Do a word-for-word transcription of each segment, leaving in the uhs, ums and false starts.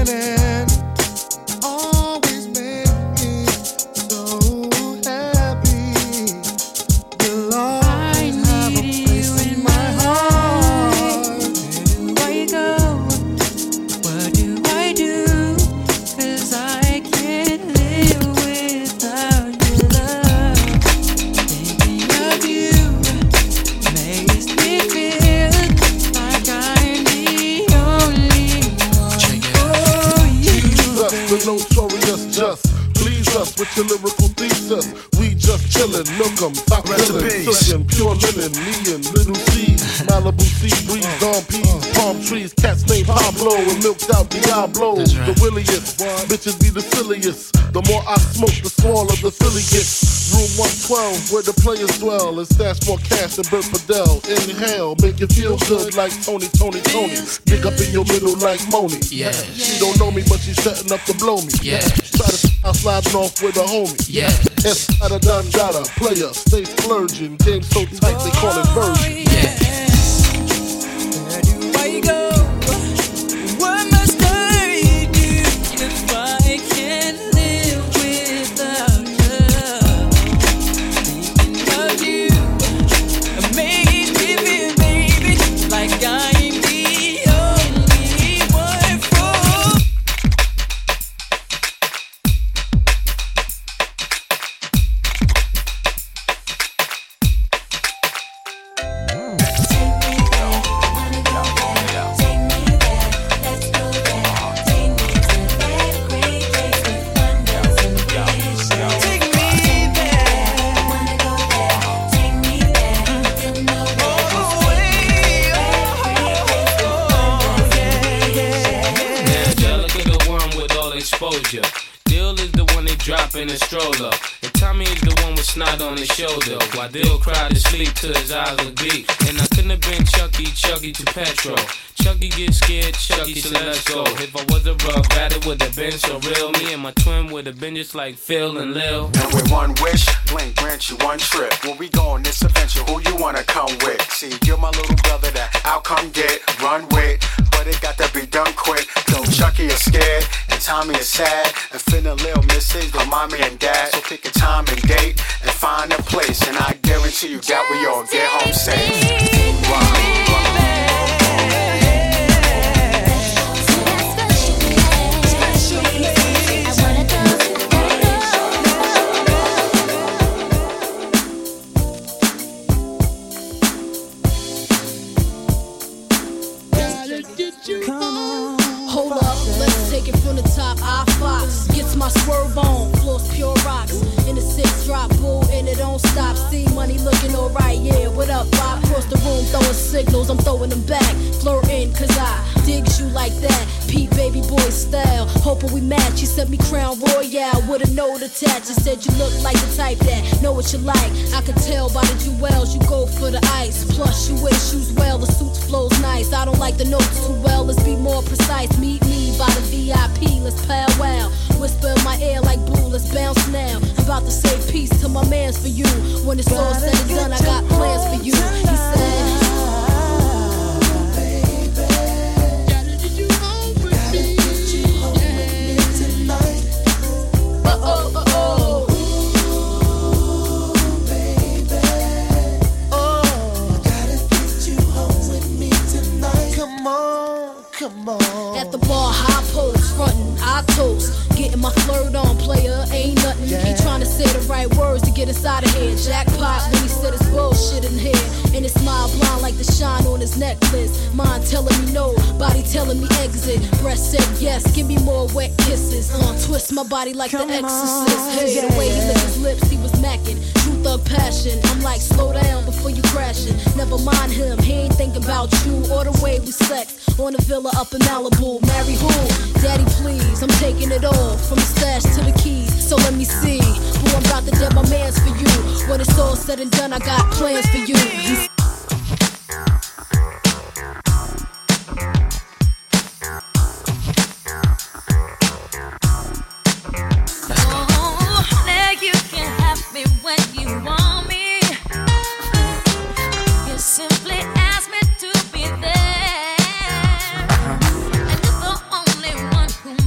winning. Always make me so happy. You'll always have a place in my heart. Where do I go? What do I do? 'Cause I can't live without your love. Thinking of you makes me feel like I'm the only one for you. The notorious just. Please us with your lyrical thesis. We just chillin', milk 'em, top billin', silkin', pure linen, me and Little C, Malibu sea breeze, dawn peas, palm trees, cats named Pablo and milked out Diablo. That's right. The williest, bitches be the silliest. The more I smoke, the smaller the Philly gets. Room one twelve, where the players dwell, and stash more cash than Bert Fidel. Inhale, make you feel good like Tony, Tony, Tony. Dig up in your middle like Moni. Yeah. She don't know me, but she's setting up to blow me. Yeah. Try to stop sliding off with a homie. Yeah. S out of Don Dada, player, stay splurging. Game so tight they call it version. Yeah. Where do I go? What must I do if I can't live without love? Thinking of you makes me feel, baby, like I'm the only one for. Exposure. Dill is the one they drop in a stroller. And Tommy is the one with snot on his shoulder. While Dill cried to sleep till his eyes were deep. And I couldn't have been Chucky, Chucky to Petro. Chucky get scared, Chucky so let's go. If I was a rough at it would have been so real. Me and my twin would have been just like Phil and Lil. And with one wish, Blink grant you one trip. When we go on this adventure, who you wanna come with? See, you're my little brother that I'll come get, run with. But it got to be done quick. Though Chucky is scared and Tommy is sad, and Finn Lil misses their mommy and dad. So pick a time and date and find a place, and I guarantee you that we all get home safe. Run, run. Hold up, let's take it from the top. I Fox gets my swerve on, floors pure rocks. In the six drop, boo, and it don't stop. See money looking alright, yeah. What up? I cross the room throwing signals, I'm throwing them back. Flirting, cause I digs you like that. Pete baby boy style, hoping we match. You sent me Crown Royale with a note attached. You said you look like the type that know what you like. I could tell by the jewels, you go for the ice. Plus you wear shoes well, the suit flows nice. I don't like the notes too well, let's be more precise. Meet me by the V I P, let's powwow. Whisper in my ear like blue, let's bounce now. I'm about to say peace to my mans for you. When it's all said and done, I got plans for you. He said Come on. At the bar, high post, frontin', I toast. Getting my flirt on, player, ain't nothing. Yeah. He trying to say the right words to get inside of here. Jackpot when he said his bullshit in here. And his smile blind like the shine on his necklace. Mind telling me no, body telling me exit. Breast said yes, give me more wet kisses. Uh, twist my body like Come the exorcist. On, hey, yeah. The way he licked his lips, he was macking. True thug passion. I'm like, slow down before you crashing. Never mind him, he ain't thinking about you or the way we sex. On a villa up in Malibu. Marry who? Daddy, please. I'm taking it all from the stash to the keys. So let me see who I'm about to dead my mans for you. When it's all said and done, I got plans for you. He's Simply ask me to be there. And you're the only one who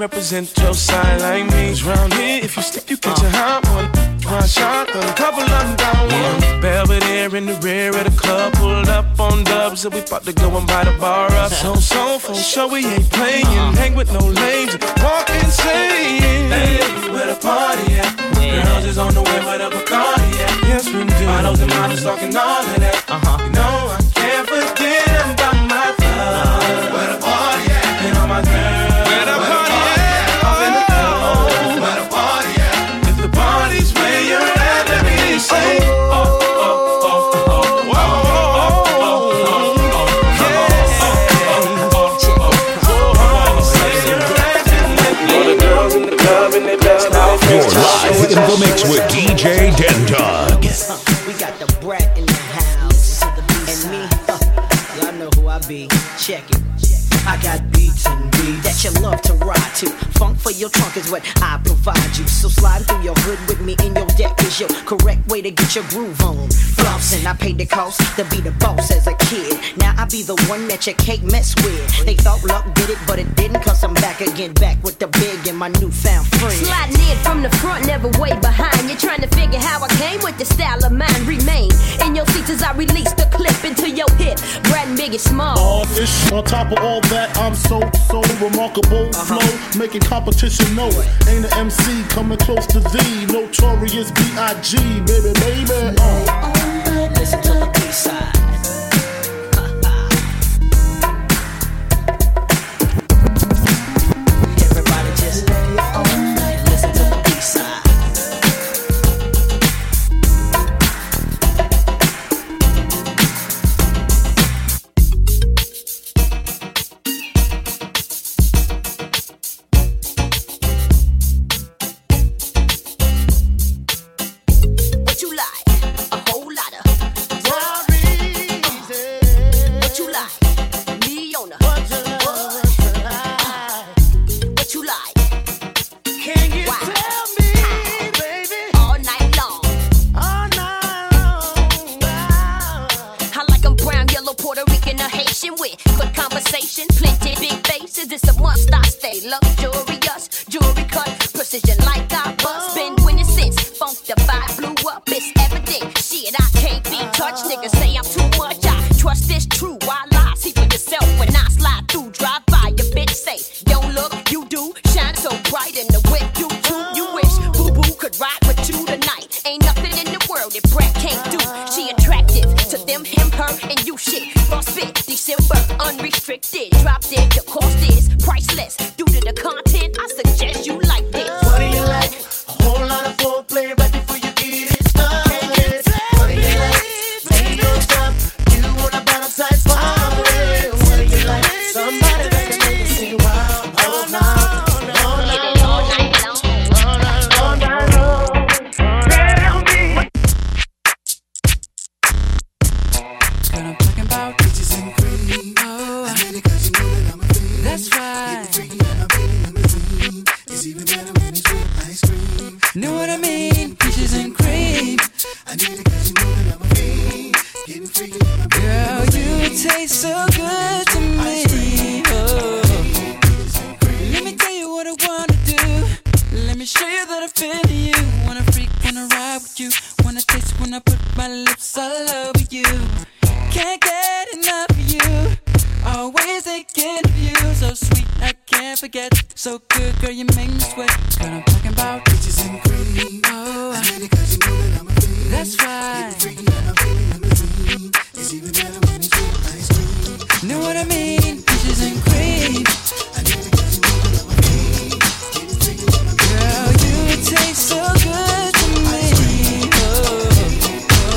represent your side like me. 'Cause round here, if you slip, you catch a hot one. One shot, then a couple of them down one. Belvedere in the rear of the club, pulled up on dubs, and we about to go and buy the bar up. So, so, for sure we ain't playing. Hang with no lames, walk insane. Hey, where the party at? Girls is on the way with a Bacardi at. Yes, we do. Models and models talking all of that. Uh-huh. You know I can't forget about my love. Where the party at? And all my girls. Where the party at? Up in the club. Where the party at? If the party's where you're at, let me say. Oh, oh, oh, oh, oh, oh, oh, You're live in the mix with D J Dendog. We got the brat in the house, and me, uh, y'all know who I be. Check it. I got beats and beats that you love to ride to. Funk for your trunk is what I provide you. So slide through your hood with me in your deck is your correct way to get your groove on. Flossing, I paid the cost to be the boss as a kid. Now I be the one that you can't mess with. They thought luck did it, but it didn't, cause I'm back again, back with the big and my newfound friend. Sliding in from the front, never way behind. You're trying to figure how I came with the style of mine. Remain in your seats as I release the clip into your hip. Brad and Biggie Small. All this on top of all that, I'm so, so remarkable. Uh-huh. Flow, making competition know it. Ain't an M C coming close to thee. Notorious B I G, baby, baby. Uh. Listen to the B-side. Everybody just listen to the B-side. What you like? A whole lot of. What you like? Me on the. What you like? Can you Wow. tell me, baby? All night long. All night long. I like them brown, yellow, Puerto Rican, or Haitian with good conversation, plenty big faces. It's a must I stay luxurious, jewelry cut, precision like I bust. Been winning since funk the vibe blew up. It's evident, shit I can't be touched. Niggas say I'm too much. I trust this true. Why lie? See for yourself when I slide through. Drive by your bitch, say don't look, you do shine so bright in the whip. You too, you wish Boo Boo could ride with you tonight. Ain't nothing in the world that Brett can't do. She attractive to them, him, her, and you shit. Frostbit, December, unrestricted. Drop dead, the cost is priceless. Due to the content, I suggest you like this. What do you like? A whole lot of foreplay right before you get it started. What do you like? Ain't no stop. You wanna battle side far away. What do you like? Somebody that can make you sing wild. All night, all night, All night long. all night, all night long. Tell me. What I'm talking about, bitches and cream. Oh, that's right. Know what I mean? Peaches and cream. Girl, you taste so good to me. Oh. Let me tell you what I wanna do. Let me show you that I feel you. Wanna freak, wanna ride with you. Wanna taste when I put my lips all over you. Can't get enough of you. Always thinking of you. So sweet, I can't forget. So good, girl, you make me sweat. Girl, I'm talking about peaches and cream. Oh, that's right. Know what I mean? Peaches and cream. Girl, you taste so good to me. Oh, oh,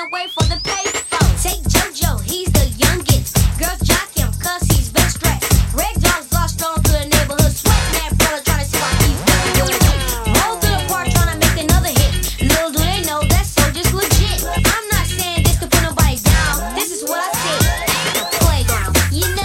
can't wait for the payphone. Take JoJo, he's the youngest. Girls jock him, cause he's been stressed. Red dogs lost on through the neighborhood. Sweat mad brother trying to see why he's doing good. Roll through the park trying to make another hit. Little do they know that soldier's legit. I'm not saying this to put nobody down. This is what I said. The playground, you know.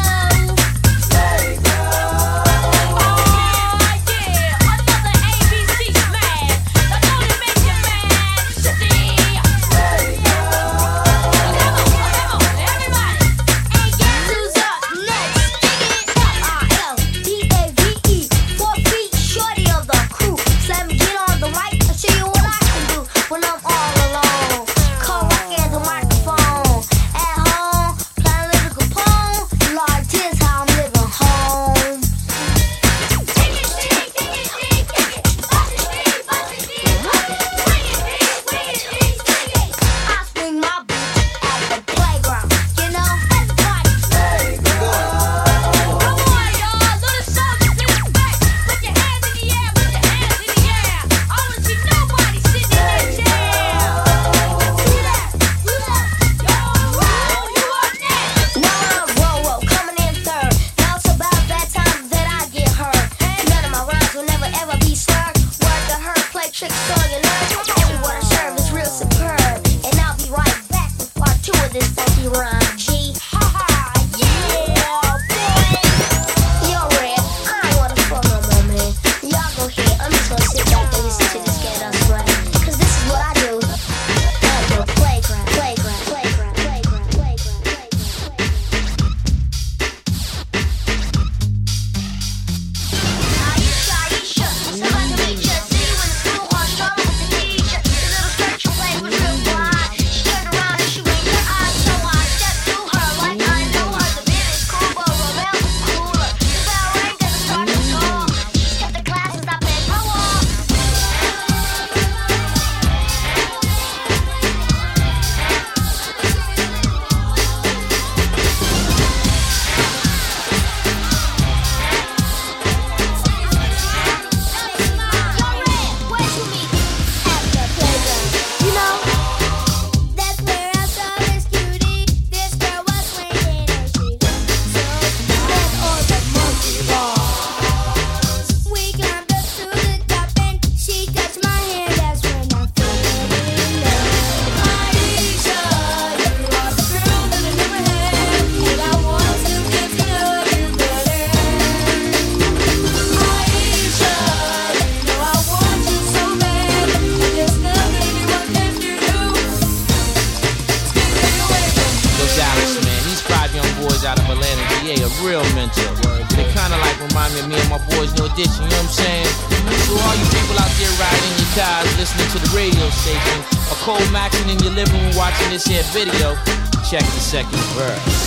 Video, check the second verse.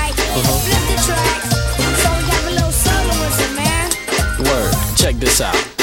Check this out.